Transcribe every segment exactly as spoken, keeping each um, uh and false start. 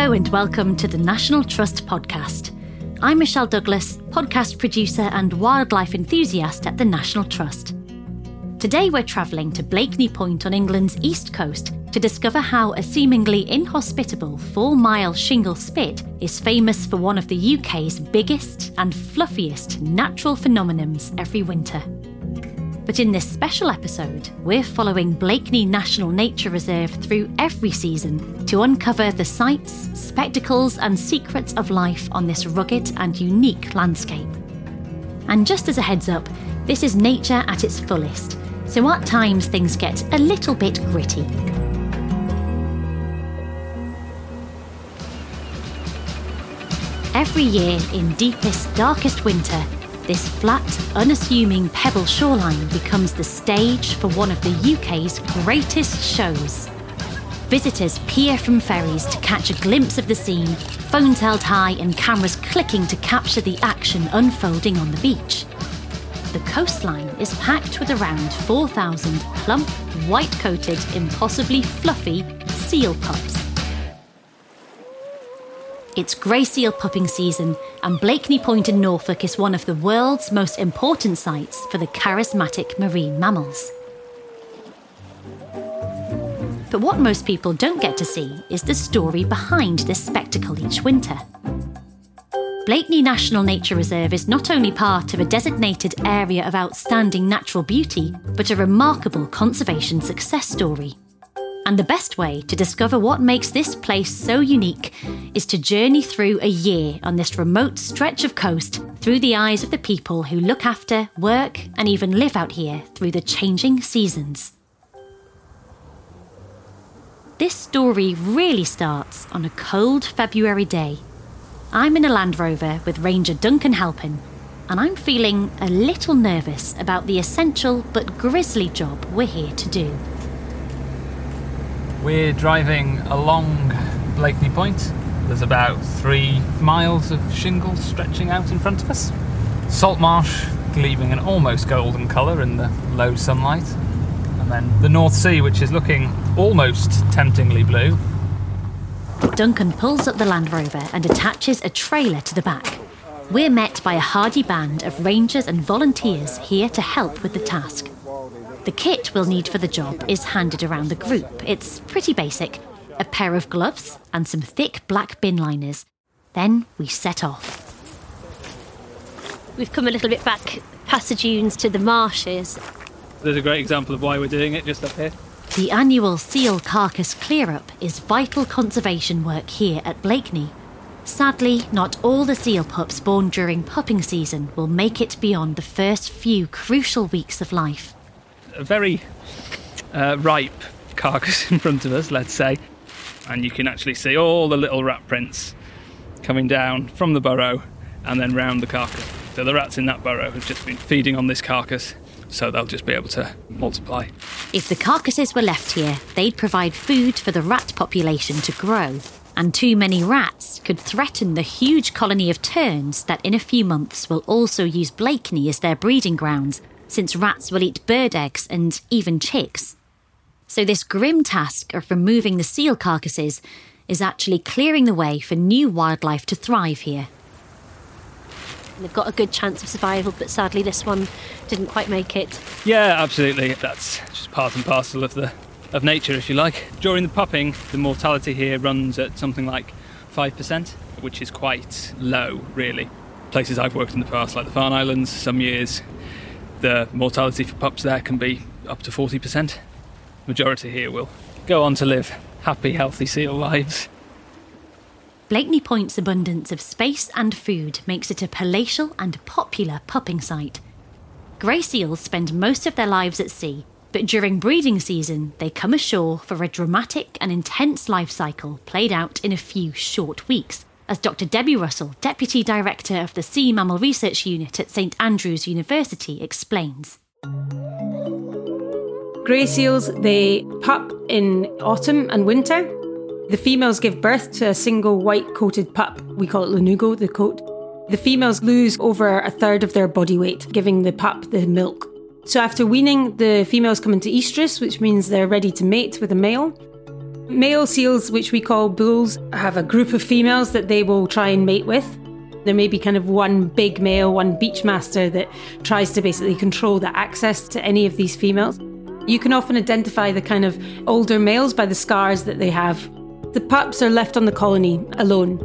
Hello and welcome to the National Trust podcast. I'm Michelle Douglas, podcast producer and wildlife enthusiast at the National Trust. Today we're travelling to Blakeney Point on England's east coast to discover how a seemingly inhospitable four-mile shingle spit is famous for one of the U K's biggest and fluffiest natural phenomenons every winter. But in this special episode, we're following Blakeney National Nature Reserve through every season to uncover the sights, spectacles and secrets of life on this rugged and unique landscape. And just as a heads up, this is nature at its fullest, so at times things get a little bit gritty. Every year in deepest, darkest winter, this flat, unassuming pebble shoreline becomes the stage for one of the U K's greatest shows. Visitors peer from ferries to catch a glimpse of the scene, phones held high and cameras clicking to capture the action unfolding on the beach. The coastline is packed with around four thousand plump, white-coated, impossibly fluffy seal pups. It's grey seal pupping season, and Blakeney Point in Norfolk is one of the world's most important sites for the charismatic marine mammals. But what most people don't get to see is the story behind this spectacle each winter. Blakeney National Nature Reserve is not only part of a designated area of outstanding natural beauty, but a remarkable conservation success story. And the best way to discover what makes this place so unique is to journey through a year on this remote stretch of coast through the eyes of the people who look after, work and even live out here through the changing seasons. This story really starts on a cold February day. I'm in a Land Rover with Ranger Duncan Halpin, and I'm feeling a little nervous about the essential but grisly job we're here to do. We're driving along Blakeney Point. There's about three miles of shingle stretching out in front of us. Salt marsh gleaming an almost golden colour in the low sunlight. And then the North Sea, which is looking almost temptingly blue. Duncan pulls up the Land Rover and attaches a trailer to the back. We're met by a hardy band of rangers and volunteers here to help with the task. The kit we'll need for the job is handed around the group. It's pretty basic. A pair of gloves and some thick black bin liners. Then we set off. We've come a little bit back past the dunes to the marshes. There's a great example of why we're doing it just up here. The annual seal carcass clear-up is vital conservation work here at Blakeney. Sadly, not all the seal pups born during pupping season will make it beyond the first few crucial weeks of life. A very uh, ripe carcass in front of us, let's say, and you can actually see all the little rat prints coming down from the burrow and then round the carcass. So the rats in that burrow have just been feeding on this carcass, so they'll just be able to multiply. If the carcasses were left here, they'd provide food for the rat population to grow, and too many rats could threaten the huge colony of terns that in a few months will also use Blakeney as their breeding grounds, since rats will eat bird eggs and even chicks. So this grim task of removing the seal carcasses is actually clearing the way for new wildlife to thrive here. They've got a good chance of survival, but sadly this one didn't quite make it. Yeah, absolutely. That's just part and parcel of the of nature, if you like. During the pupping, the mortality here runs at something like five percent, which is quite low, really. Places I've worked in the past, like the Farne Islands, some years the mortality for pups there can be up to forty percent. Majority here will go on to live happy, healthy seal lives. Blakeney Point's abundance of space and food makes it a palatial and popular pupping site. Grey seals spend most of their lives at sea, but during breeding season they come ashore for a dramatic and intense life cycle played out in a few short weeks, as Doctor Debbie Russell, Deputy Director of the Sea Mammal Research Unit at St Andrews University, explains. Grey seals, they pup in autumn and winter. The females give birth to a single white-coated pup. We call it lanugo, the coat. The females lose over a third of their body weight, giving the pup the milk. So after weaning, the females come into estrus, which means they're ready to mate with a male. Male seals, which we call bulls, have a group of females that they will try and mate with. There may be kind of one big male, one beach master that tries to basically control the access to any of these females. You can often identify the kind of older males by the scars that they have. The pups are left on the colony alone.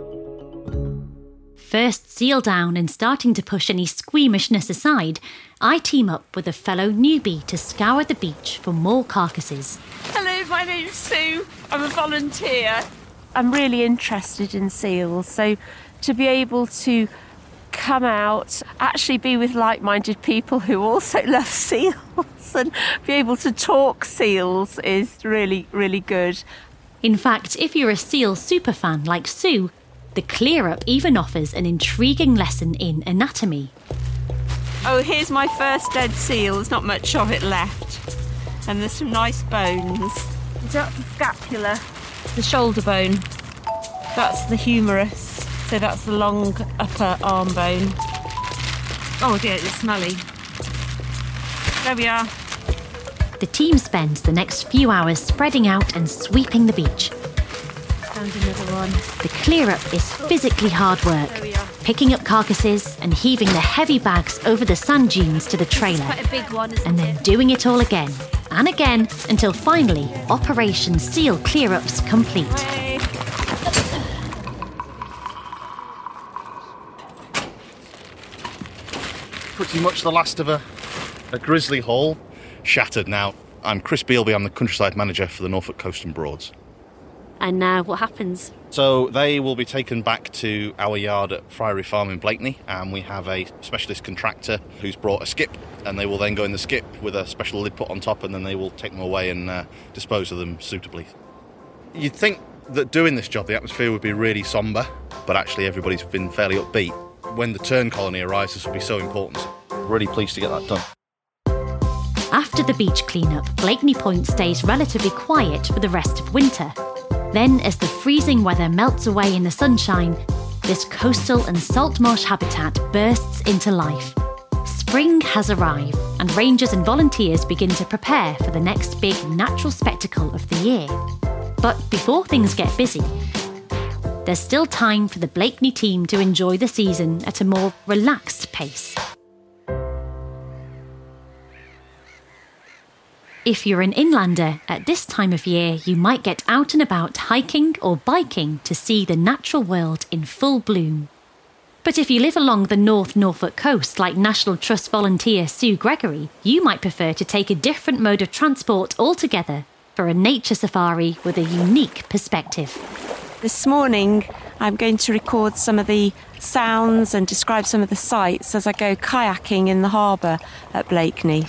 First seal down and starting to push any squeamishness aside, I team up with a fellow newbie to scour the beach for more carcasses. Hello, my name's Sue. I'm a volunteer. I'm really interested in seals, so to be able to come out, actually be with like-minded people who also love seals and be able to talk seals is really, really good. In fact, if you're a seal superfan like Sue, the Clear Up even offers an intriguing lesson in anatomy. Oh, here's my first dead seal. There's not much of it left. And there's some nice bones. That's the scapula, the shoulder bone. That's the humerus. So that's the long upper arm bone. Oh dear, it's smelly. There we are. The team spends the next few hours spreading out and sweeping the beach. Found another one. The Clear Up is physically hard work, picking up carcasses and heaving the heavy bags over the sand dunes to the trailer, Quite a big one, isn't and then it? doing it all again and again until finally Operation Seal Clear Up's complete. Hey. Pretty much the last of a, a grizzly haul, shattered now. I'm Chris Bealby, I'm the countryside manager for the Norfolk Coast and Broads. And now what happens? So they will be taken back to our yard at Friary Farm in Blakeney, and we have a specialist contractor who's brought a skip, and they will then go in the skip with a special lid put on top, and then they will take them away and uh, dispose of them suitably. You'd think that doing this job, the atmosphere would be really sombre, but actually everybody's been fairly upbeat. When the tern colony arrives, this will be so important. Really pleased to get that done. After the beach cleanup, Blakeney Point stays relatively quiet for the rest of winter. Then, as the freezing weather melts away in the sunshine, this coastal and salt marsh habitat bursts into life. Spring has arrived, and rangers and volunteers begin to prepare for the next big natural spectacle of the year. But before things get busy, there's still time for the Blakeney team to enjoy the season at a more relaxed pace. If you're an inlander, at this time of year you might get out and about hiking or biking to see the natural world in full bloom. But if you live along the North Norfolk coast like National Trust volunteer Sue Gregory, you might prefer to take a different mode of transport altogether for a nature safari with a unique perspective. This morning I'm going to record some of the sounds and describe some of the sights as I go kayaking in the harbour at Blakeney.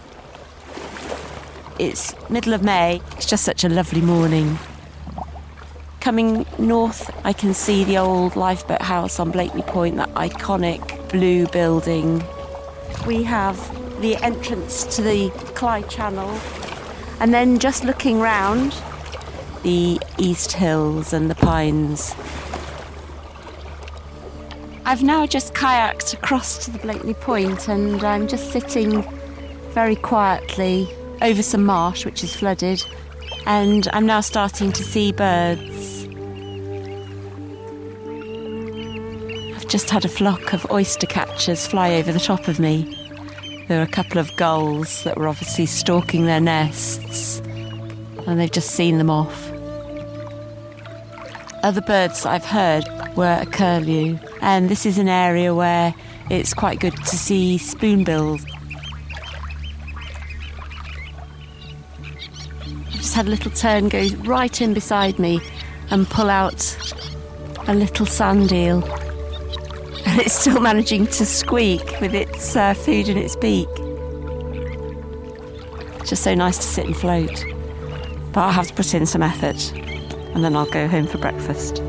It's middle of May, it's just such a lovely morning. Coming north, I can see the old lifeboat house on Blakeney Point, that iconic blue building. We have the entrance to the Clyde Channel, and then just looking round, the East Hills and the Pines. I've now just kayaked across to the Blakeney Point, and I'm just sitting very quietly over some marsh which is flooded, and I'm now starting to see birds. I've just had a flock of oyster catchers fly over the top of me. There are a couple of gulls that were obviously stalking their nests, and they've just seen them off. Other birds that I've heard were a curlew, and this is an area where it's quite good to see spoonbills. Just had a little tern go right in beside me and pull out a little sand eel, and it's still managing to squeak with its uh, food in its beak. It's just so nice to sit and float, but I'll have to put in some effort and then I'll go home for breakfast.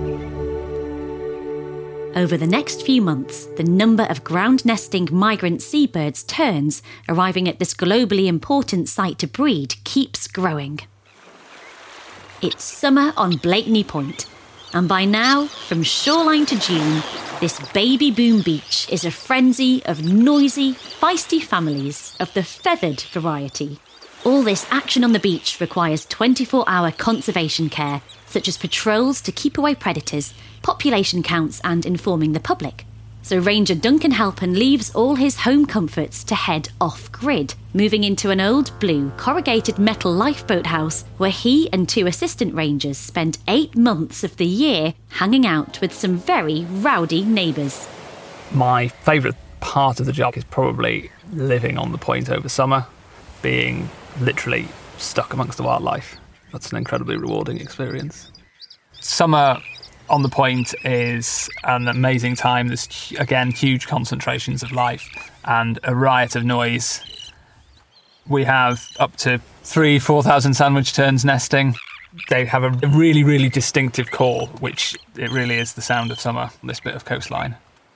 Over the next few months, the number of ground-nesting migrant seabirds terns arriving at this globally important site to breed keeps growing. It's summer on Blakeney Point, and by now, from shoreline to dune, this baby boom beach is a frenzy of noisy, feisty families of the feathered variety, All this action on the beach requires twenty-four hour conservation care, such as patrols to keep away predators, population counts and informing the public. So Ranger Duncan Halpin leaves all his home comforts to head off-grid, moving into an old blue corrugated metal lifeboat house where he and two assistant rangers spend eight months of the year hanging out with some very rowdy neighbours. My favourite part of the job is probably living on the point over summer, being literally stuck amongst the wildlife. That's an incredibly rewarding experience. Summer on the point is an amazing time. There's, again, huge concentrations of life and a riot of noise. We have up to three, four thousand sandwich terns nesting. They have a really, really distinctive call, which it really is the sound of summer on this bit of coastline.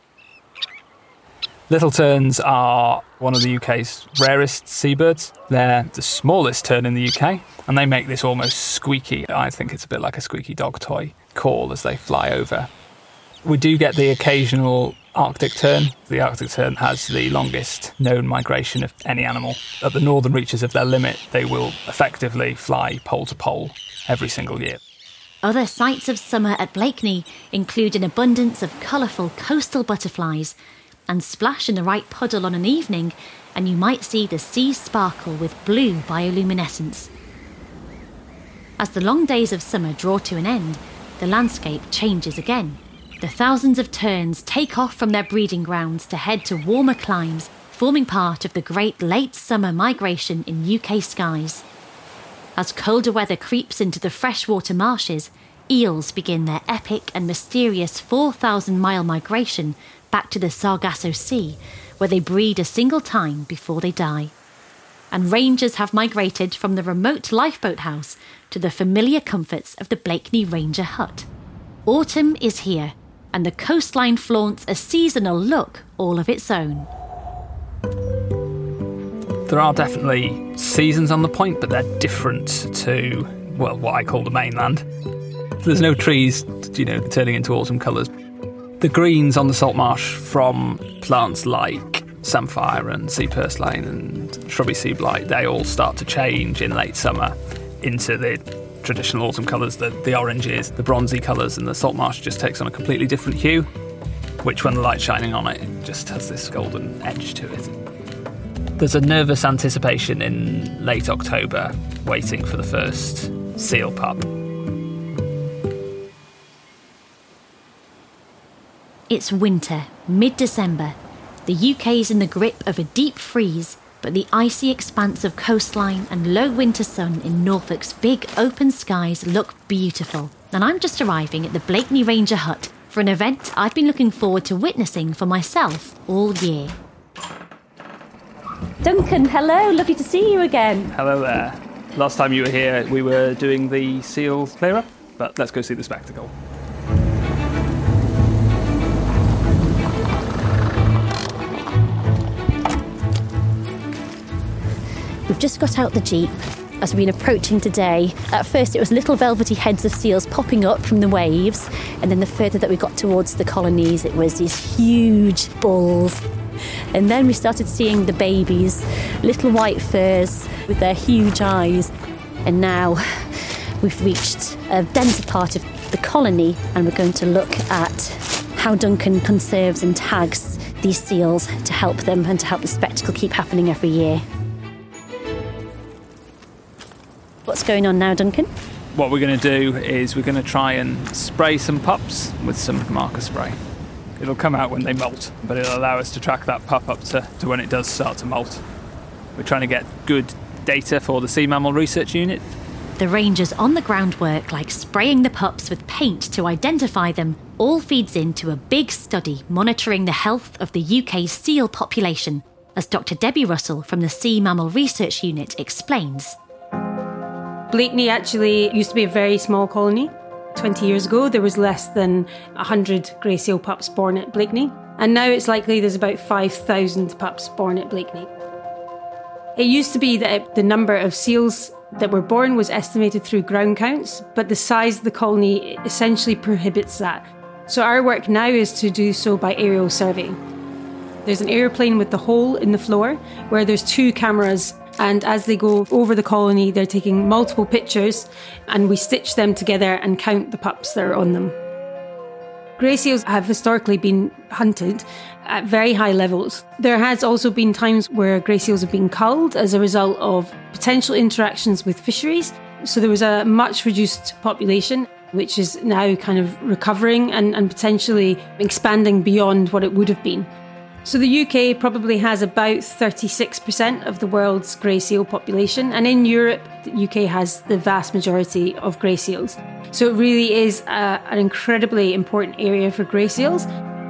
Little terns are one of the U K's rarest seabirds. They're the smallest tern in the U K, and they make this almost squeaky, I think it's a bit like a squeaky dog toy, call as they fly over. We do get the occasional Arctic tern. The Arctic tern has the longest known migration of any animal. At the northern reaches of their limit, they will effectively fly pole to pole every single year. Other sights of summer at Blakeney include an abundance of colourful coastal butterflies, and splash in the right puddle on an evening and you might see the sea sparkle with blue bioluminescence. As the long days of summer draw to an end, the landscape changes again. The thousands of terns take off from their breeding grounds to head to warmer climes, forming part of the great late summer migration in U K skies. As colder weather creeps into the freshwater marshes, eels begin their epic and mysterious four thousand mile migration back to the Sargasso Sea, where they breed a single time before they die. And rangers have migrated from the remote lifeboat house to the familiar comforts of the Blakeney Ranger hut. Autumn is here, and the coastline flaunts a seasonal look all of its own. There are definitely seasons on the point, but they're different to, well, what I call the mainland. There's no trees, you know, turning into autumn colours. The greens on the salt marsh from plants like samphire and sea purslane and shrubby sea blight, they all start to change in late summer into the traditional autumn colours, the, the oranges, the bronzy colours, and the salt marsh just takes on a completely different hue, which when the light's shining on it, it just has this golden edge to it. There's a nervous anticipation in late October, waiting for the first seal pup. It's winter, mid-December. The U K's in the grip of a deep freeze, but the icy expanse of coastline and low winter sun in Norfolk's big open skies look beautiful. And I'm just arriving at the Blakeney Ranger hut for an event I've been looking forward to witnessing for myself all year. Duncan, hello, lovely to see you again. Hello there. Last time you were here, we were doing the seal clear-up, but let's go see the spectacle. We've just got out the Jeep as we've been approaching today. At first it was little velvety heads of seals popping up from the waves, and then the further that we got towards the colonies it was these huge bulls. And then we started seeing the babies, little white furs with their huge eyes. And now we've reached a denser part of the colony and we're going to look at how Duncan conserves and tags these seals to help them and to help the spectacle keep happening every year. What's going on now, Duncan? What we're going to do is we're going to try and spray some pups with some marker spray. It'll come out when they molt, but it'll allow us to track that pup up to, to when it does start to molt. We're trying to get good data for the Sea Mammal Research Unit. The rangers on the ground work like spraying the pups with paint to identify them all feeds into a big study monitoring the health of the U K's seal population, as Doctor Debbie Russell from the Sea Mammal Research Unit explains. Blakeney actually used to be a very small colony. twenty years ago, there was less than one hundred grey seal pups born at Blakeney. And now it's likely there's about five thousand pups born at Blakeney. It used to be that the number of seals that were born was estimated through ground counts, but the size of the colony essentially prohibits that. So our work now is to do so by aerial survey. There's an aeroplane with the hole in the floor where there's two cameras And as they go over the colony, they're taking multiple pictures, and we stitch them together and count the pups that are on them. Grey seals have historically been hunted at very high levels. There has also been times where grey seals have been culled as a result of potential interactions with fisheries. So there was a much reduced population, which is now kind of recovering and, and potentially expanding beyond what it would have been. So the U K probably has about thirty-six percent of the world's grey seal population, and in Europe, the U K has the vast majority of grey seals. So it really is a, an incredibly important area for grey seals.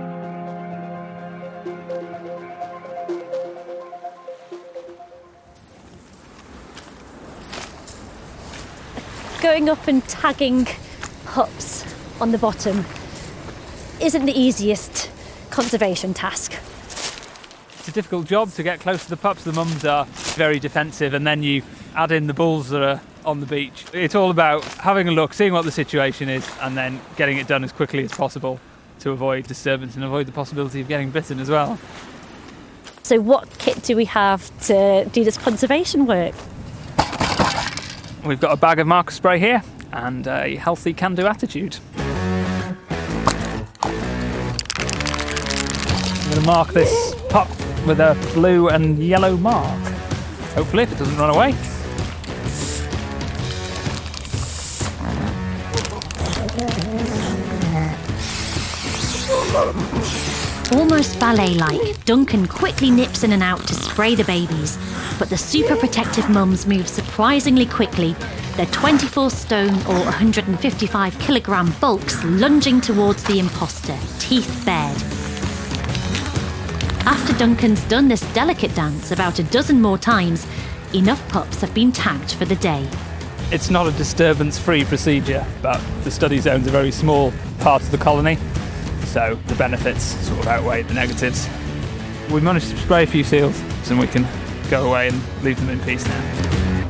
Going up and tagging pups on the bottom isn't the easiest conservation task. It's a difficult job to get close to the pups. The mums are very defensive, and then you add in the bulls that are on the beach. It's all about having a look, seeing what the situation is, and then getting it done as quickly as possible to avoid disturbance and avoid the possibility of getting bitten as well. So what kit do we have to do this conservation work? We've got a bag of marker spray here and a healthy can-do attitude. I'm going to mark this pup with a blue and yellow mark. Hopefully, if it doesn't run away. Almost ballet-like, Duncan quickly nips in and out to spray the babies, but the super protective mums move surprisingly quickly, their twenty-four stone or one hundred fifty-five kilogram bulks lunging towards the imposter, teeth bared. After Duncan's done this delicate dance about a dozen more times, enough pups have been tagged for the day. It's not a disturbance-free procedure, but the study zone's a very small part of the colony, so the benefits sort of outweigh the negatives. We managed to spray a few seals, so we can go away and leave them in peace now.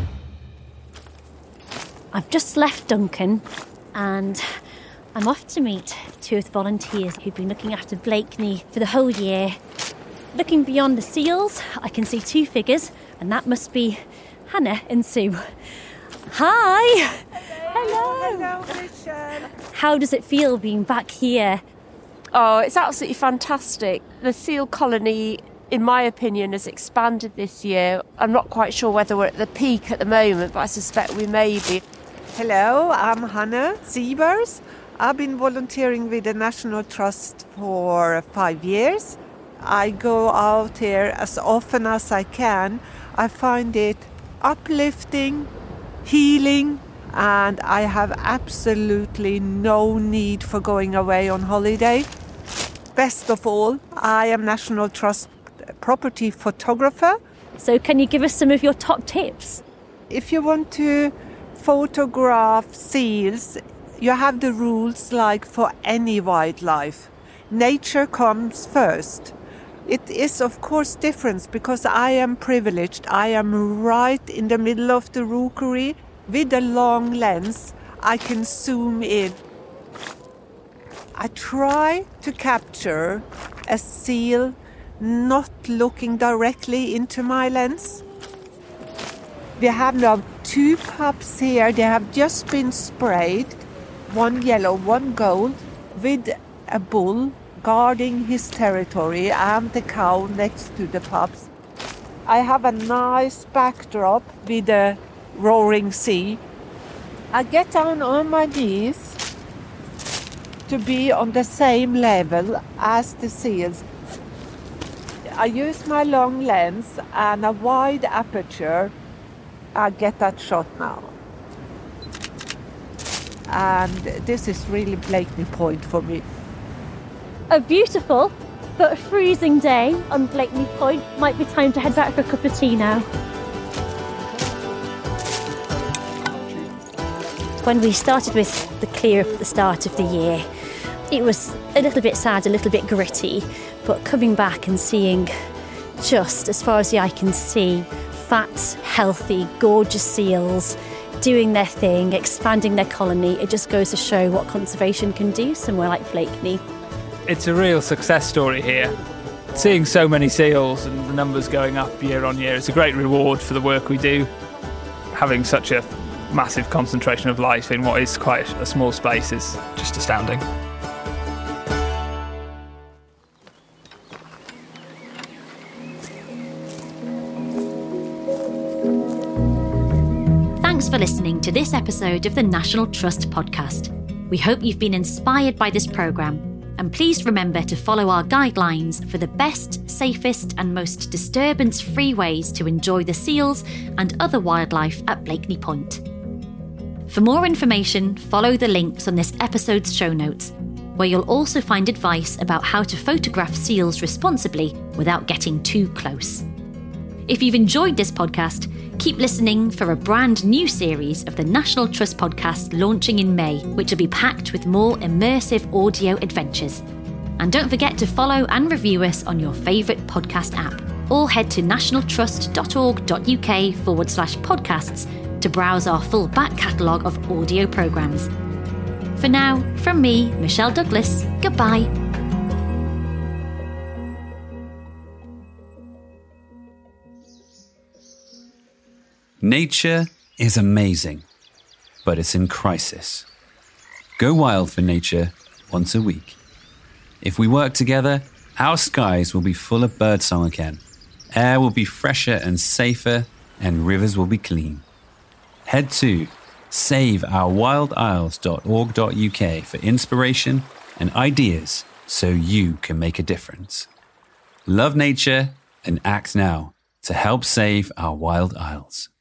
I've just left Duncan and I'm off to meet two of the volunteers who've been looking after Blakeney for the whole year. Looking beyond the seals, I can see two figures, and that must be Hannah and Sue. Hi! Hello! Hello, Michelle. How does it feel being back here? Oh, it's absolutely fantastic. The seal colony, in my opinion, has expanded this year. I'm not quite sure whether we're at the peak at the moment, but I suspect we may be. Hello, I'm Hannah Siebers. I've been volunteering with the National Trust for five years. I go out here as often as I can. I find it uplifting, healing, and I have absolutely no need for going away on holiday. Best of all, I am National Trust property photographer. So can you give us some of your top tips? If you want to photograph seals, you have the rules like for any wildlife. Nature comes first. It is, of course, different because I am privileged. I am right in the middle of the rookery. With a long lens, I can zoom in. I try to capture a seal not looking directly into my lens. We have now two pups here. They have just been sprayed. One yellow, one gold, with a bull guarding his territory and the cow next to the pups. I have a nice backdrop with a roaring sea. I get down on my knees to be on the same level as the seals. I use my long lens and a wide aperture. I get that shot now. And this is really Blakeney Point for me. A beautiful but freezing day on Blakeney Point. Might be time to head back for a cup of tea now. When we started with the clear up at the start of the year, it was a little bit sad, a little bit gritty, but coming back and seeing just as far as the eye can see, fat, healthy, gorgeous seals doing their thing, expanding their colony, it just goes to show what conservation can do somewhere like Blakeney. It's a real success story here. Seeing so many seals and the numbers going up year on year, it's a great reward for the work we do. Having such a massive concentration of life in what is quite a small space is just astounding. Thanks for listening to this episode of the National Trust podcast. We hope you've been inspired by this programme, and please remember to follow our guidelines for the best, safest and most disturbance-free ways to enjoy the seals and other wildlife at Blakeney Point. For more information, follow the links on this episode's show notes, where you'll also find advice about how to photograph seals responsibly without getting too close. If you've enjoyed this podcast, keep listening for a brand new series of the National Trust podcast launching in May, which will be packed with more immersive audio adventures. And don't forget to follow and review us on your favourite podcast app, or head to nationaltrust.org.uk forward slash podcasts to browse our full back catalogue of audio programmes. For now, from me, Michelle Douglas, goodbye. Nature is amazing, but it's in crisis. Go wild for nature once a week. If we work together, our skies will be full of birdsong again. Air will be fresher and safer, and rivers will be clean. Head to save our wild isles dot org dot U K for inspiration and ideas so you can make a difference. Love nature and act now to help save our wild isles.